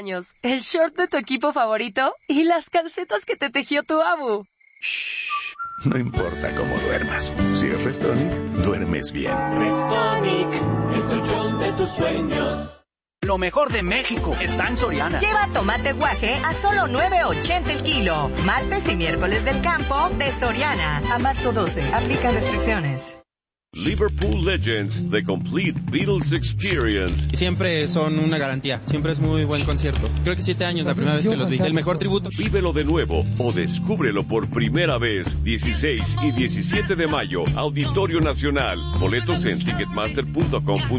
el short de tu equipo favorito y las calcetas que te tejió tu abu. Shh, no importa cómo duermas. Si es Restonic, duermes bien. Restonic, el colchón de tus sueños. Lo mejor de México está en Soriana. Lleva tomate guaje a solo $9.80 el kilo. Martes y miércoles del campo de Soriana. A marzo 12. Aplica restricciones. Liverpool Legends, The Complete Beatles Experience. Siempre son una garantía, siempre es muy buen concierto. Creo que 7 años la primera vez que los vi. El mejor tributo. Vívelo de nuevo o descúbrelo por primera vez. 16 y 17 de mayo, Auditorio Nacional. Boletos en ticketmaster.com.mx.